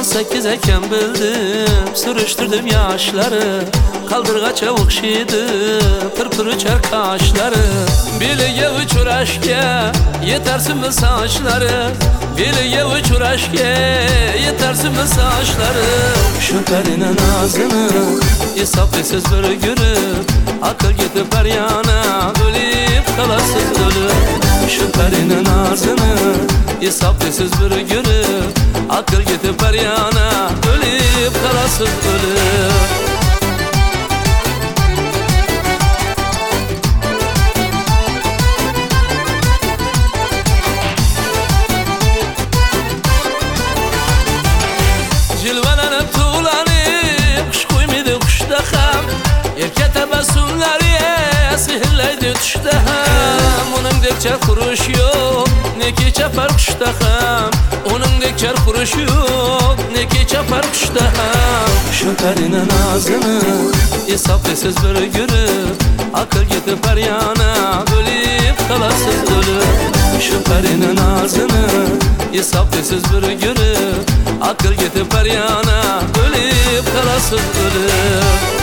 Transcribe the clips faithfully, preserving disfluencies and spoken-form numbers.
sekiz eken bildim, sürüştürdüm yaşları. Kaldırgaça okşaydı, pırpır uçar kaşları. Bilge uçur aşke, yetersin mi saçları? Bilge uçur aşke, yetersin mi saçları? Şu perinin ağzını, isaplesiz bir gülüp, akıl gidip her yana, ölüp kalasız ölüp. Şu perinin ağzını, isaplesiz bir gülüp, akıl gidip her yana, ölüp kalasız ölüp. Cilvelenip tuğlanıp, kuş koymaydı kuşta ham. Erke tebessümleri sihirleydi düşte hem. Onun dekçer kuruş yok, ne ki çapar kuşta ham. Onun dekçer kuruş yok, ne ki çapar kuşta hem. Şu perinin ağzını, isaplesiz bir gülüp, akıl gidip her yana, ölüp kalasız ölüp. Şu perinin ağzını, isaplesiz bir gülüp, akıl gidip her yana, ölüp kalasız ölüp.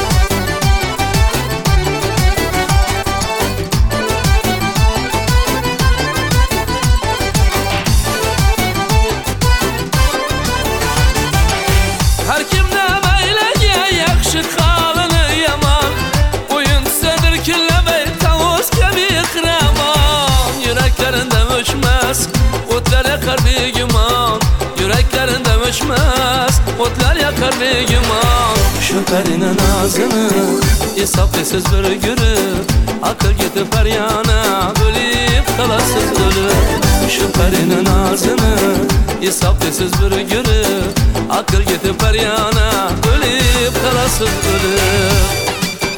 Her kimde beylege yakışık halını yaman, oyun sedir kirlemey tavus gibi kreman. Yüreklerinde uçmaz, otlar yakar bir güman. Yüreklerinde uçmaz, otlar yakar bir güman. Şu perinin ağzını, isaplesiz bir gülüp, akıl gidip her yana, ölüp kalasız ölüp. Şu perinin ağzını, isaplesiz bir gülüp, akıl gidip her yana, ölüp kalasız ölüp.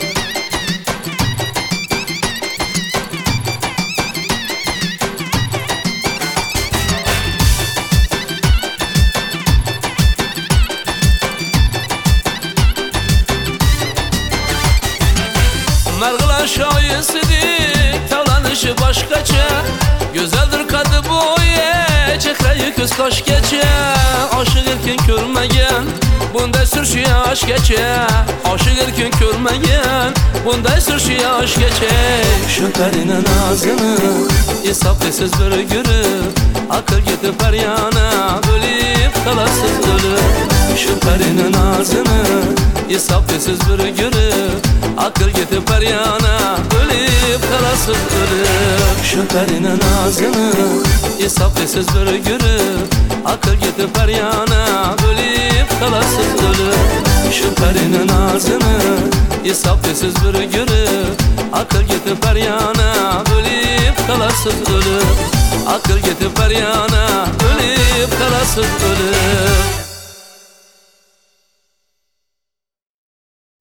Mergılan şayesidik, tavlanışı başkaça. Güzeldir kadı boyu, çekreyi kız kaş geçe. Aşık erken görmegen, bunda sürüşü yaş geçe. Aşık erken görmegen, bunda sürüşü yaş geçe. Şu perinin ağzını, isaplesiz bir gülüp, akıl gidip her yana, ölüp kalasız ölüp. Şu perinin ağzını, isaplesiz bir gülüp, akıl gidip her yana, ölüp kalasız ölüp. Şu perinin ağzını, isaplesiz bir gülüp, akıl gidip her yana, ölüp kalasız ölüp. Şu perinin ağzını, isaplesiz bir gülüp, akıl gidip her yana, ölüp kalasız ölüp. Akıl gidip her yana, ölüp kalasız ölüp.